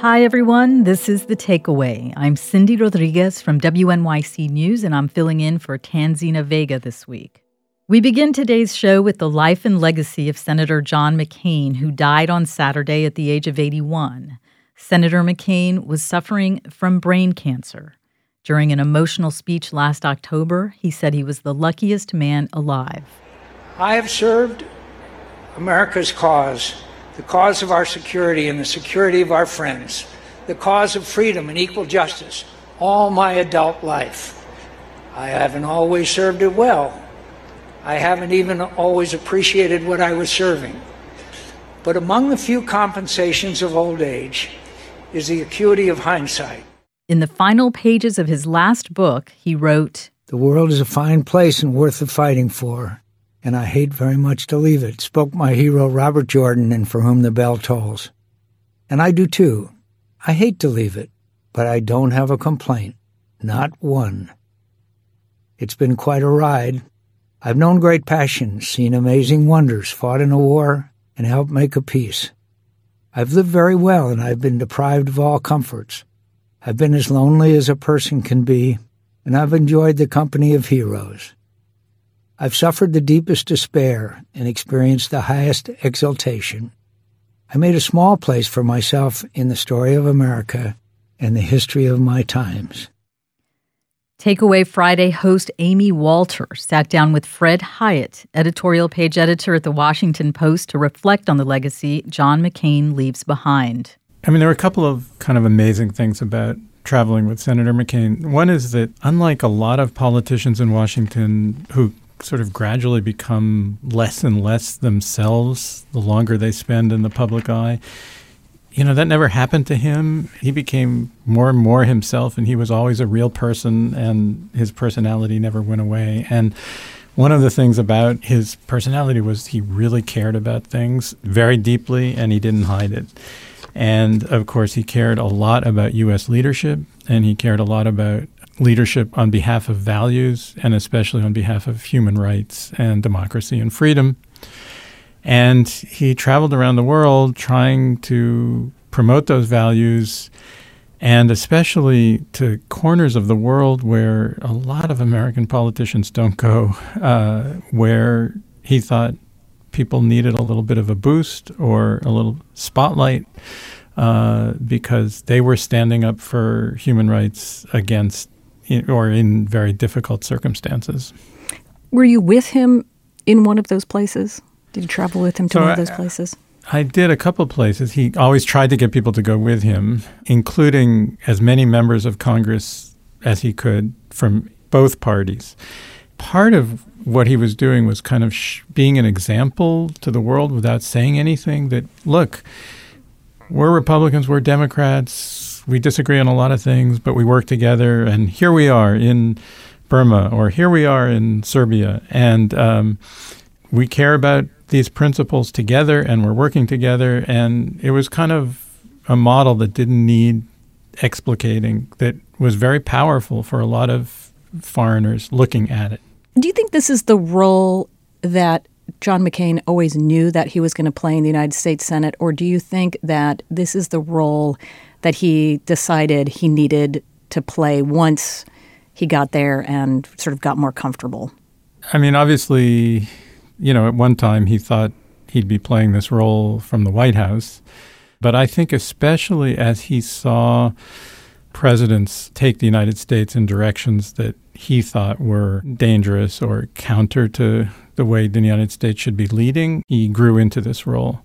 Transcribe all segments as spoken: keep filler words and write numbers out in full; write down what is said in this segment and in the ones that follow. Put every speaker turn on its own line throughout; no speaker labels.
Hi, everyone. This is The Takeaway. I'm Cindy Rodriguez from W N Y C News, and I'm filling in for Tanzina Vega this week. We begin today's show with the life and legacy of Senator John McCain, who died on Saturday at the age of eighty-one. Senator McCain was suffering from brain cancer. During an emotional speech last October, he said he was the luckiest man alive.
I have served America's cause, the cause of our security and the security of our friends, the cause of freedom and equal justice, all my adult life. I haven't always served it well. I haven't even always appreciated what I was serving. But among the few compensations of old age is the acuity of hindsight.
In the final pages of his last book, he wrote,
"The world is a fine place and worth the fighting for, and I hate very much to leave it," spoke my hero Robert Jordan, and For Whom the Bell Tolls. And I do too. I hate to leave it, but I don't have a complaint. Not one. It's been quite a ride. I've known great passion, seen amazing wonders, fought in a war, and helped make a peace. I've lived very well, and I've been deprived of all comforts. I've been as lonely as a person can be, and I've enjoyed the company of heroes. I've suffered the deepest despair and experienced the highest exultation. I made a small place for myself in the story of America and the history of my times.
Takeaway Friday host Amy Walter sat down with Fred Hyatt, editorial page editor at The Washington Post, to reflect on the legacy John McCain leaves behind.
I mean, there were a couple of kind of amazing things about traveling with Senator McCain. One is that unlike a lot of politicians in Washington who sort of gradually become less and less themselves the longer they spend in the public eye, you know, that never happened to him. He became more and more himself, and he was always a real person, and his personality never went away. And one of the things about his personality was he really cared about things very deeply, and he didn't hide it. And, of course, he cared a lot about U S leadership, and he cared a lot about leadership on behalf of values, and especially on behalf of human rights and democracy and freedom. And he traveled around the world trying to promote those values, and especially to corners of the world where a lot of American politicians don't go, uh, where he thought people needed a little bit of a boost or a little spotlight uh, because they were standing up for human rights against in, or in very difficult circumstances.
Were you with him in one of those places? Did you travel with him to
so
one
I,
of those places?
I did a couple of places. He always tried to get people to go with him, including as many members of Congress as he could from both parties. Part of what he was doing was kind of sh- being an example to the world without saying anything, that, look, we're Republicans, we're Democrats, we disagree on a lot of things, but we work together, and here we are in Burma, or here we are in Serbia, and um, we care about these principles together, and we're working together. And it was kind of a model that didn't need explicating, that was very powerful for a lot of foreigners looking at it.
Do you think this is the role that John McCain always knew that he was going to play in the United States Senate, or do you think that this is the role that he decided he needed to play once he got there and sort of got more comfortable?
I mean, obviously, you know, at one time he thought he'd be playing this role from the White House. But I think especially as he saw presidents take the United States in directions that he thought were dangerous or counter to the way the United States should be leading, he grew into this role.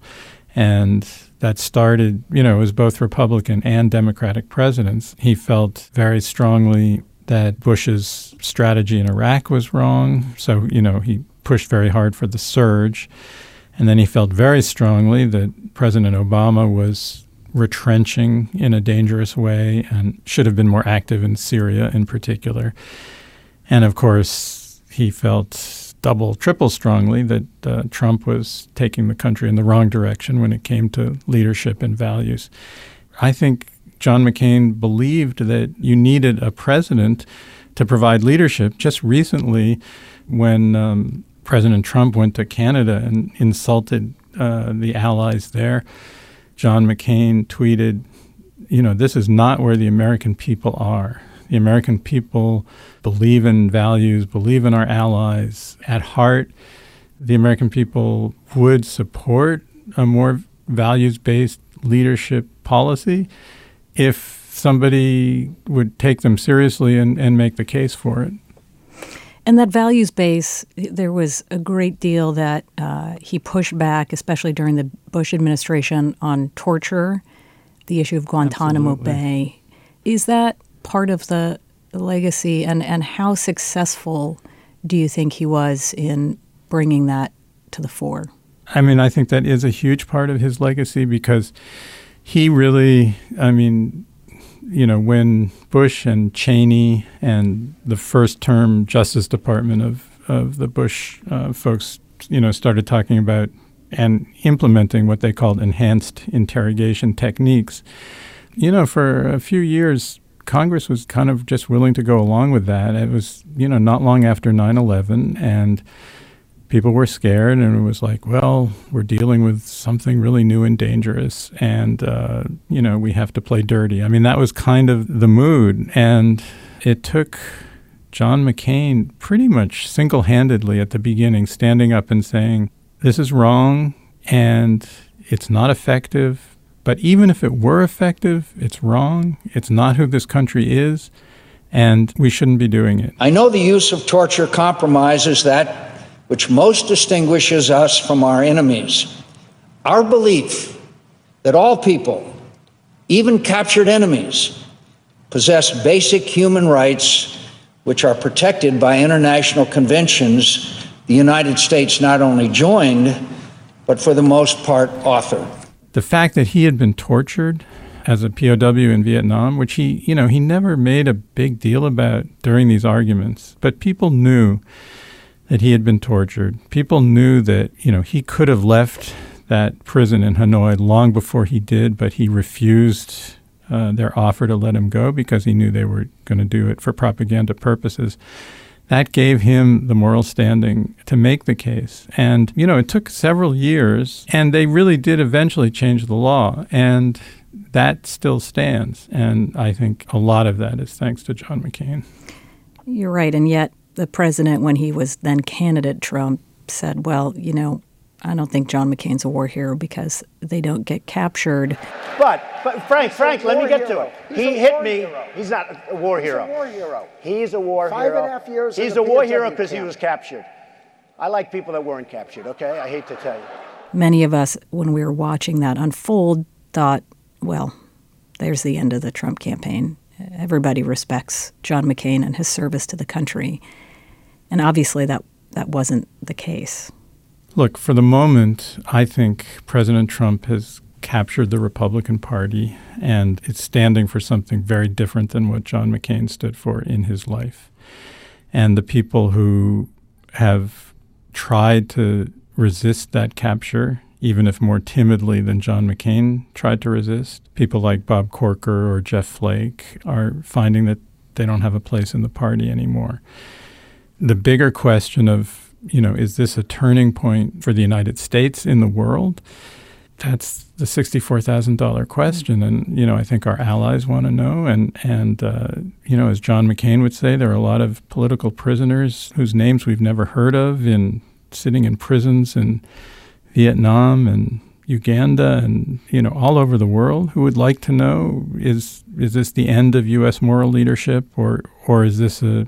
And that started, you know, as both Republican and Democratic presidents. He felt very strongly that Bush's strategy in Iraq was wrong. So, you know, he pushed very hard for the surge. And then he felt very strongly that President Obama was retrenching in a dangerous way and should have been more active in Syria in particular. And, of course, he felt double, triple strongly that uh, Trump was taking the country in the wrong direction when it came to leadership and values. I think John McCain believed that you needed a president to provide leadership. Just recently, when um, President Trump went to Canada and insulted uh, the allies there, John McCain tweeted, you know, this is not where the American people are. The American people believe in values, believe in our allies. At heart, the American people would support a more values-based leadership policy if somebody would take them seriously and, and make the case for it.
And that values base, there was a great deal that uh, he pushed back, especially during the Bush administration, on torture, the issue of Guantanamo
Absolutely.
Bay. Is that part of the legacy, and, and how successful do you think he was in bringing that to the fore?
I mean, I think that is a huge part of his legacy because he really, I mean, you know, when Bush and Cheney and the first term Justice Department of, of the Bush uh, folks, you know, started talking about and implementing what they called enhanced interrogation techniques, you know, for a few years, Congress was kind of just willing to go along with that. It was, you know, not long after nine eleven, and people were scared, and it was like, well, we're dealing with something really new and dangerous, and, uh, you know, we have to play dirty. I mean, that was kind of the mood, and it took John McCain pretty much single-handedly at the beginning standing up and saying, this is wrong, and it's not effective, but even if it were effective, it's wrong, it's not who this country is, and we shouldn't be doing it.
I know the use of torture compromises that which most distinguishes us from our enemies. Our belief that all people, even captured enemies, possess basic human rights which are protected by international conventions the United States not only joined, but for the most part authored.
The fact that he had been tortured as a P O W in Vietnam, which he, you know, he never made a big deal about during these arguments, but people knew that he had been tortured. People knew that, you know, he could have left that prison in Hanoi long before he did, but he refused uh, their offer to let him go because he knew they were going to do it for propaganda purposes. That gave him the moral standing to make the case. And, you know, it took several years, and they really did eventually change the law, and that still stands. And I think a lot of that is thanks to John McCain.
You're right, and yet the president, when he was then candidate Trump, said, well, you know, I don't think John McCain's a war hero because they don't get captured.
But, but Frank, Frank, let me get to it.
He's
he
a
hit
war
me.
hero.
He's not a war
He's
hero.
a war hero.
He's a war
Five
hero.
and a half years in
He's
the
a war
P O W
hero because he
camp.
was captured. I like people that weren't captured, okay? I hate to tell you.
Many of us, when we were watching that unfold, thought, well, there's the end of the Trump campaign. Everybody respects John McCain and his service to the country. And obviously that, that wasn't the case.
Look, for the moment, I think President Trump has captured the Republican Party, and it's standing for something very different than what John McCain stood for in his life. And the people who have tried to resist that capture, even if more timidly than John McCain tried to resist, people like Bob Corker or Jeff Flake are finding that they don't have a place in the party anymore. The bigger question of, you know, is this a turning point for the United States in the world? That's the sixty-four thousand dollars question. And, you know, I think our allies want to know. And, and uh, you know, as John McCain would say, there are a lot of political prisoners whose names we've never heard of in sitting in prisons in Vietnam and Uganda and, you know, all over the world who would like to know, is is this the end of U S moral leadership, or or is this a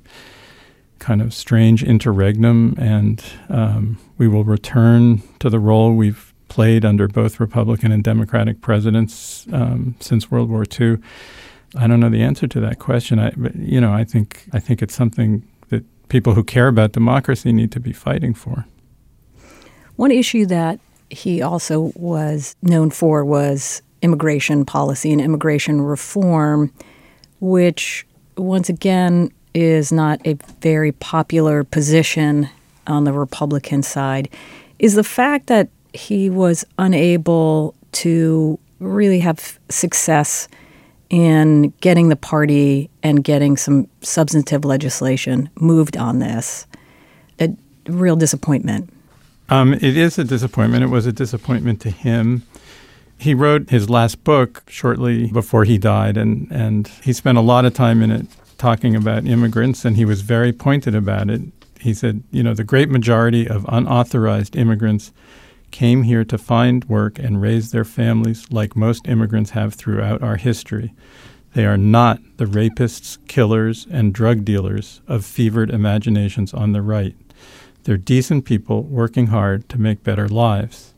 kind of strange interregnum, and um, we will return to the role we've played under both Republican and Democratic presidents um, since World War Two. I don't know the answer to that question. I, but, you know, I think I think it's something that people who care about democracy need to be fighting for.
One issue that he also was known for was immigration policy and immigration reform, which, once again, is not a very popular position on the Republican side. Is the fact that he was unable to really have success in getting the party and getting some substantive legislation moved on this a real disappointment?
Um, it is a disappointment. It was a disappointment to him. He wrote his last book shortly before he died, and, and he spent a lot of time in it talking about immigrants, and he was very pointed about it. He said, you know, the great majority of unauthorized immigrants came here to find work and raise their families like most immigrants have throughout our history. They are not the rapists, killers, and drug dealers of fevered imaginations on the right. They're decent people working hard to make better lives.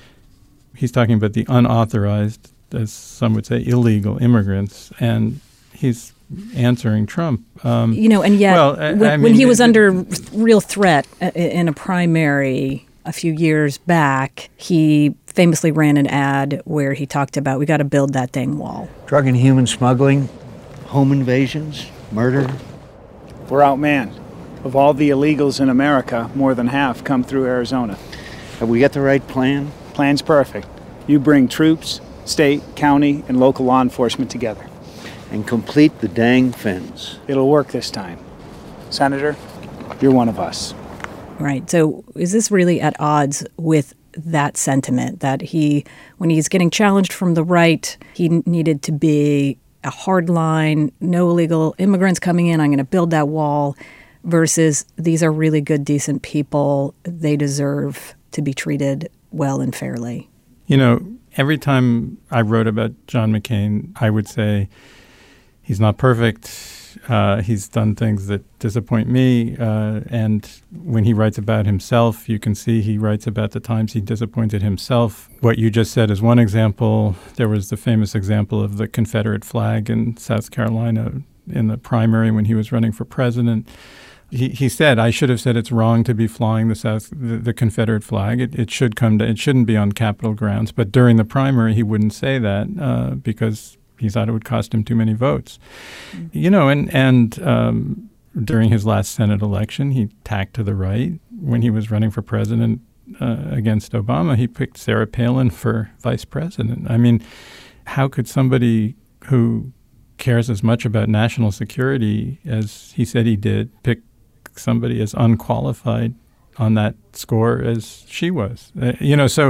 He's talking about the unauthorized, as some would say, illegal immigrants, and he's answering Trump. Um,
you know, and yet
well, I,
when,
I mean,
when he
it,
was
it,
under real threat in a primary a few years back, he famously ran an ad where he talked about, we got to build that dang wall.
Drug and human smuggling, home invasions, murder.
We're outmanned. Of all the illegals in America, more than half come through Arizona.
Have we got the right plan?
Plan's perfect. You bring troops, state, county, and local law enforcement together.
And complete the dang fence.
It'll work this time. Senator, you're one of us.
Right. So is this really at odds with that sentiment that he, when he's getting challenged from the right, he needed to be a hard line, no illegal immigrants coming in, I'm going to build that wall, versus these are really good, decent people. They deserve to be treated well and fairly?
You know, every time I wrote about John McCain, I would say he's not perfect. Uh, he's done things that disappoint me. Uh, and when he writes about himself, you can see he writes about the times he disappointed himself. What you just said is one example. There was the famous example of the Confederate flag in South Carolina in the primary when he was running for president. He he said, I should have said it's wrong to be flying the South the, the Confederate flag. It it should come to it shouldn't be on Capitol grounds. But during the primary, he wouldn't say that uh, because he thought it would cost him too many votes. Mm-hmm. You know, and and um, during his last Senate election, he tacked to the right. When he was running for president uh, against Obama, he picked Sarah Palin for vice president. I mean, how could somebody who cares as much about national security as he said he did pick somebody as unqualified on that score as she was? Uh, you know, so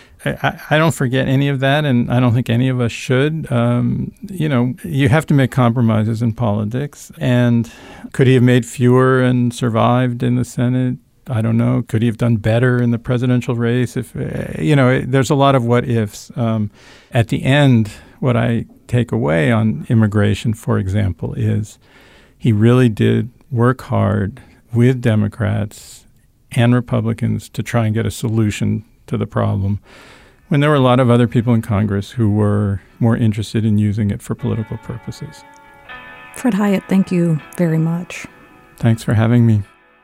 I, I don't forget any of that, and I don't think any of us should. Um, you know, you have to make compromises in politics. And could he have made fewer and survived in the Senate? I don't know. Could he have done better in the presidential race? If uh, you know, there's a lot of what ifs. Um, at the end, what I take away on immigration, for example, is he really did work hard with Democrats and Republicans to try and get a solution to the problem when there were a lot of other people in Congress who were more interested in using it for political purposes.
Fred Hiatt, thank you very much.
Thanks for having me.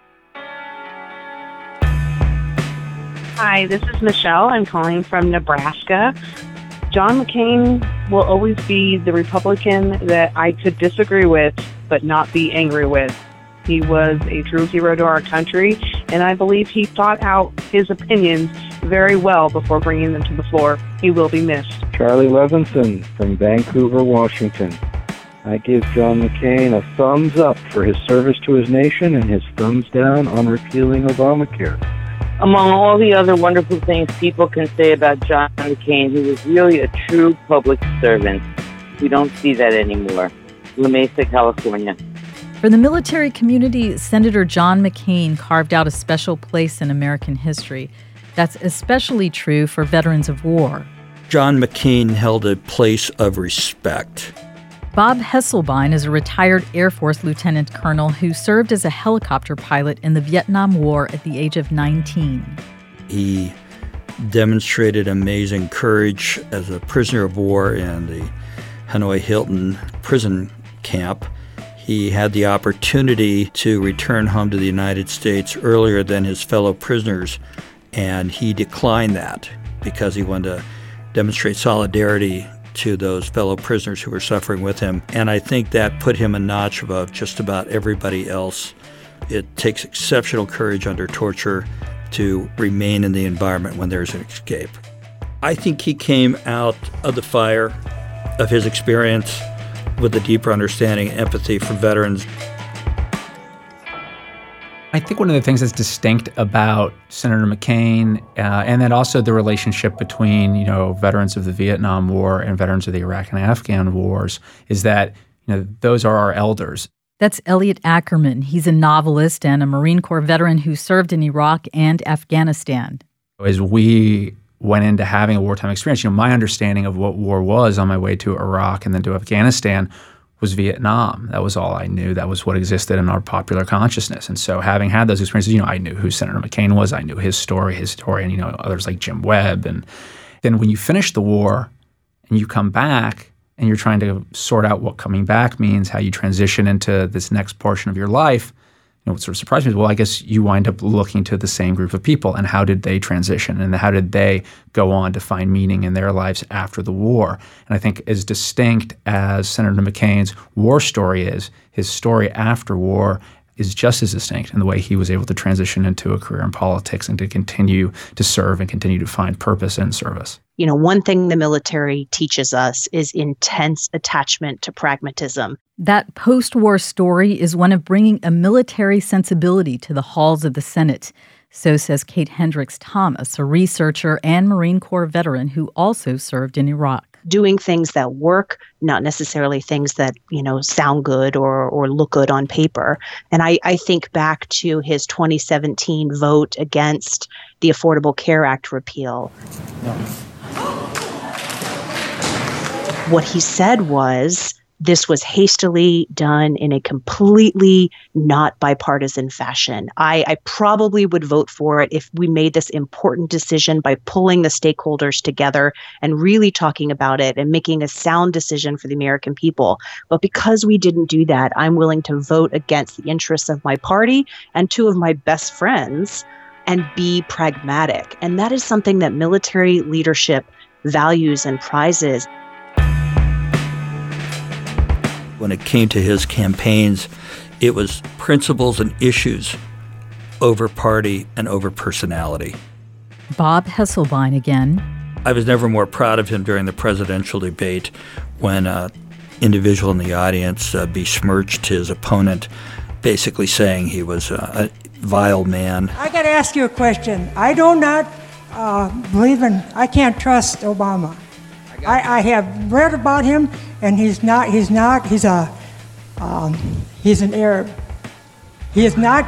Hi, this is Michelle. I'm calling from Nebraska. John McCain will always be the Republican that I could disagree with, but not be angry with. He was a true hero to our country, and I believe he thought out his opinions very well before bringing them to the floor. He will be missed.
Charlie Levinson from Vancouver, Washington. I give John McCain a thumbs up for his service to his nation and his thumbs down on repealing Obamacare.
Among all the other wonderful things people can say about John McCain, he was really a true public servant. We don't see that anymore. La Mesa, California.
For the military community, Senator John McCain carved out a special place in American history. That's especially true for veterans of war.
John McCain held a place of respect.
Bob Hesselbein is a retired Air Force lieutenant colonel who served as a helicopter pilot in the Vietnam War at the age of nineteen.
He demonstrated amazing courage as a prisoner of war in the Hanoi Hilton prison camp. He had the opportunity to return home to the United States earlier than his fellow prisoners, and he declined that because he wanted to demonstrate solidarity to those fellow prisoners who were suffering with him. And I think that put him a notch above just about everybody else. It takes exceptional courage under torture to remain in the environment when there's an escape. I think he came out of the fire of his experience with a deeper understanding and empathy for veterans.
I think one of the things that's distinct about Senator McCain, uh, and then also the relationship between, you know, veterans of the Vietnam War and veterans of the Iraq and Afghan wars, is that, you know, those are our elders.
That's Elliot Ackerman. He's a novelist and a Marine Corps veteran who served in Iraq and Afghanistan.
As we went into having a wartime experience, you know, my understanding of what war was on my way to Iraq and then to Afghanistan was Vietnam. That was all I knew. That was what existed in our popular consciousness. And so having had those experiences, you know, I knew who Senator McCain was. I knew his story, his story, and, you know, others like Jim Webb. And then when you finish the war and you come back and you're trying to sort out what coming back means, how you transition into this next portion of your life, you know, what sort of surprised me is, well, I guess you wind up looking to the same group of people and how did they transition and how did they go on to find meaning in their lives after the war. And I think as distinct as Senator McCain's war story is, his story after war is just as distinct in the way he was able to transition into a career in politics and to continue to serve and continue to find purpose in service.
You know, one thing the military teaches us is intense attachment to pragmatism.
That post-war story is one of bringing a military sensibility to the halls of the Senate. So says Kate Hendricks Thomas, a researcher and Marine Corps veteran who also served in Iraq.
Doing things that work, not necessarily things that, you know, sound good or or look good on paper. And I, I think back to his twenty seventeen vote against the Affordable Care Act repeal. No. What he said was this was hastily done in a completely not bipartisan fashion. I, I probably would vote for it if we made this important decision by pulling the stakeholders together and really talking about it and making a sound decision for the American people. But because we didn't do that, I'm willing to vote against the interests of my party and two of my best friends and be pragmatic. And that is something that military leadership values and prizes.
When it came to his campaigns, it was principles and issues over party and over personality.
Bob Hesselbein again.
I was never more proud of him during the presidential debate when an individual in the audience uh, besmirched his opponent, basically saying he was a, a vile man.
I got to ask you a question. I do not uh, believe in, I can't trust Obama. I, I have read about him, and he's not, he's not, he's a, um, he's an Arab. He is not,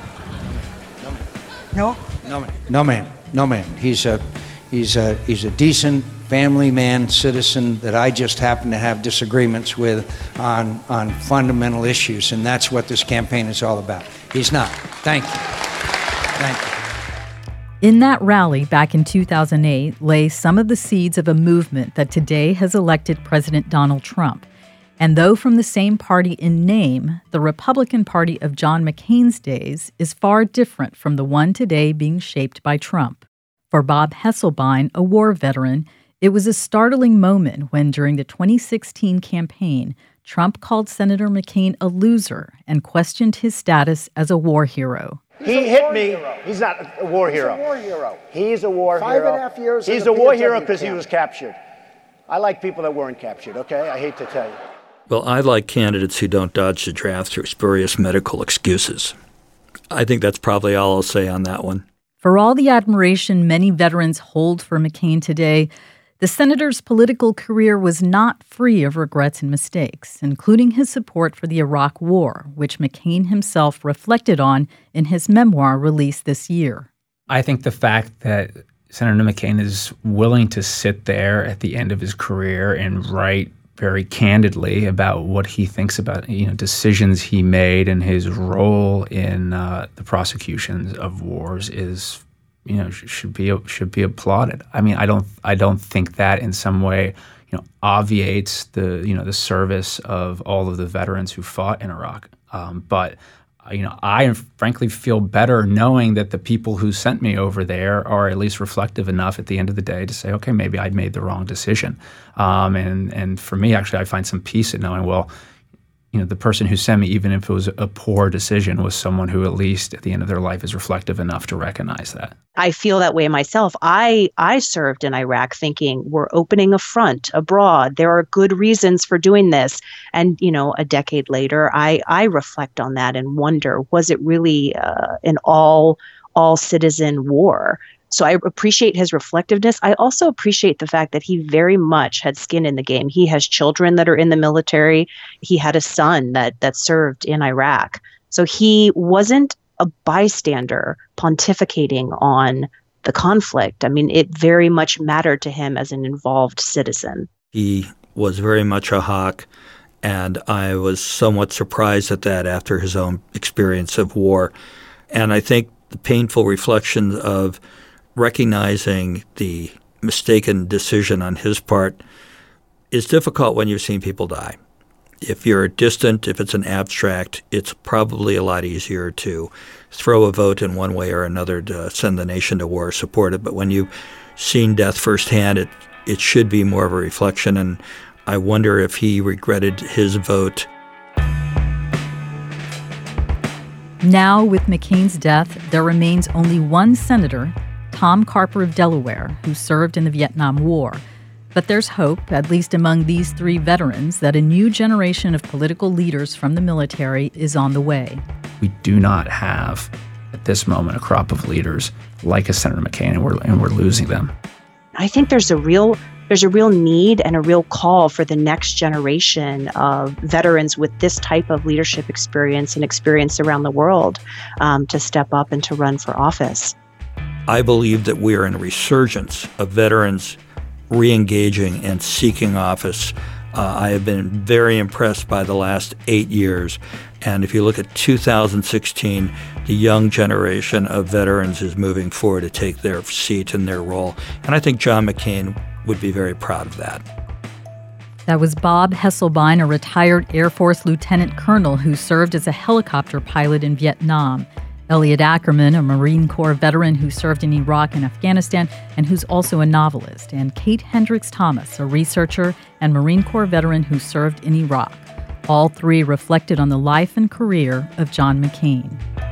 no?
No, man. No, man. No, man. He's a, he's a, he's a decent family man, citizen that I just happen to have disagreements with on, on fundamental issues, and that's what this campaign is all about. He's not. Thank you. Thank you.
In that rally back in two thousand eight lay some of the seeds of a movement that today has elected President Donald Trump. And though from the same party in name, the Republican Party of John McCain's days is far different from the one today being shaped by Trump. For Bob Hesselbein, a war veteran, it was a startling moment when during the twenty sixteen campaign, Trump called Senator McCain a loser and questioned his status as a war hero.
He hit me. Hero. He's not a war hero.
He's a war hero.
He's a war
Five
hero.
Five and a half years.
He's a war hero because he was captured. I like people that weren't captured, okay? I hate to tell you.
Well, I like candidates who don't dodge the draft through spurious medical excuses. I think that's probably all I'll say on that one.
For all the admiration many veterans hold for McCain today, the senator's political career was not free of regrets and mistakes, including his support for the Iraq War, which McCain himself reflected on in his memoir released this year.
I think the fact that Senator McCain is willing to sit there at the end of his career and write very candidly about what he thinks about, you know, decisions he made and his role in uh, the prosecutions of wars is, you know, should be should be applauded. I mean, I don't I don't think that in some way, you know, obviates the you know the service of all of the veterans who fought in Iraq. Um, but you know, I frankly feel better knowing that the people who sent me over there are at least reflective enough at the end of the day to say, okay, maybe I made the wrong decision. Um, and and for me, actually, I find some peace in knowing, well, you know, the person who sent me, even if it was a poor decision, was someone who at least at the end of their life is reflective enough to recognize that.
I feel that way myself. I I served in Iraq thinking we're opening a front abroad. There are good reasons for doing this. And, you know, a decade later, I, I reflect on that and wonder, was it really uh, an all all citizen war? So I appreciate his reflectiveness. I also appreciate the fact that he very much had skin in the game. He has children that are in the military. He had a son that that served in Iraq. So he wasn't a bystander pontificating on the conflict. I mean, it very much mattered to him as an involved citizen.
He was very much a hawk, and I was somewhat surprised at that after his own experience of war. And I think the painful reflection of recognizing the mistaken decision on his part is difficult when you've seen people die. If you're distant, if it's an abstract, it's probably a lot easier to throw a vote in one way or another to send the nation to war, support it. But when you've seen death firsthand, it it should be more of a reflection. And I wonder if he regretted his vote.
Now, with McCain's death, there remains only one senator, Tom Carper of Delaware, who served in the Vietnam War. But there's hope, at least among these three veterans, that a new generation of political leaders from the military is on the way.
We do not have, at this moment, a crop of leaders like a Senator McCain, and we're, and we're losing them.
I think there's a real there's a real need and a real call for the next generation of veterans with this type of leadership experience and experience around the world um, to step up and to run for office.
I believe that we are in a resurgence of veterans re-engaging and seeking office. Uh, I have been very impressed by the last eight years. And if you look at two thousand sixteen, the young generation of veterans is moving forward to take their seat and their role. And I think John McCain would be very proud of that.
That was Bob Hesselbein, a retired Air Force lieutenant colonel who served as a helicopter pilot in Vietnam. Elliot Ackerman, a Marine Corps veteran who served in Iraq and Afghanistan and who's also a novelist, and Kate Hendricks Thomas, a researcher and Marine Corps veteran who served in Iraq. All three reflected on the life and career of John McCain.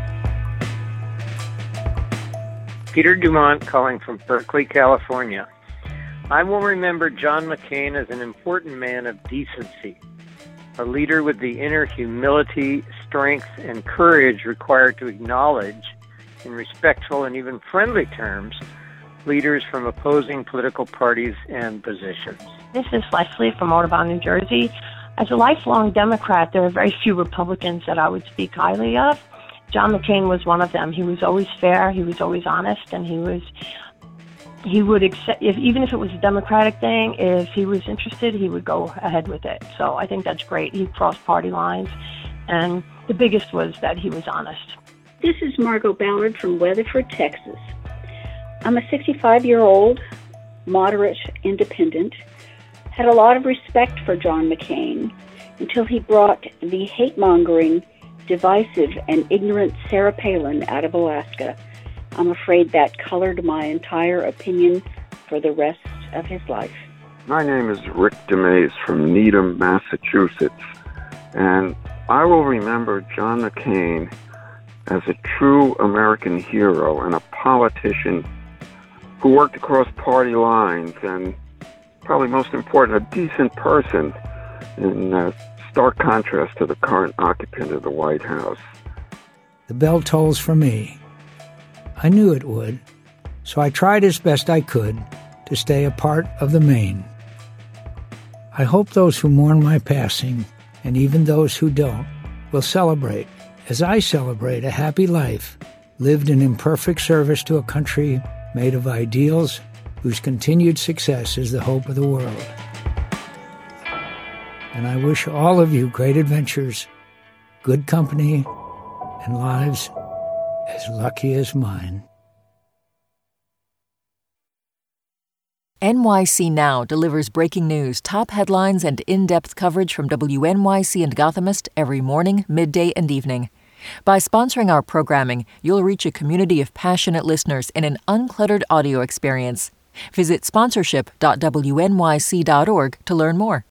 Peter Dumont calling from Berkeley, California. I will remember John McCain as an important man of decency, a leader with the inner humility, strength, and courage required to acknowledge, in respectful and even friendly terms, leaders from opposing political parties and positions.
This is Leslie from Audubon, New Jersey. As a lifelong Democrat, there are very few Republicans that I would speak highly of. John McCain was one of them. He was always fair, he was always honest, and he was he would accept, if, even if it was a Democratic thing, if he was interested, he would go ahead with it. So I think that's great. He crossed party lines, and the biggest was that he was honest.
This is Margot Ballard from Weatherford, Texas. I'm a sixty-five-year-old, moderate independent, had a lot of respect for John McCain until he brought the hate-mongering, divisive, and ignorant Sarah Palin out of Alaska. I'm afraid that colored my entire opinion for the rest of his life.
My name is Rick DeMays from Needham, Massachusetts, and I will remember John McCain as a true American hero and a politician who worked across party lines and, probably most important, a decent person, in uh, stark contrast to the current occupant of the White House.
The bell tolls for me. I knew it would, so I tried as best I could to stay a part of the Maine. I hope those who mourn my passing, and even those who don't, will celebrate, as I celebrate, a happy life lived in imperfect service to a country made of ideals whose continued success is the hope of the world. And I wish all of you great adventures, good company, and lives as lucky as mine.
N Y C Now delivers breaking news, top headlines, and in-depth coverage from W N Y C and Gothamist every morning, midday, and evening. By sponsoring our programming, you'll reach a community of passionate listeners in an uncluttered audio experience. Visit sponsorship dot W N Y C dot org to learn more.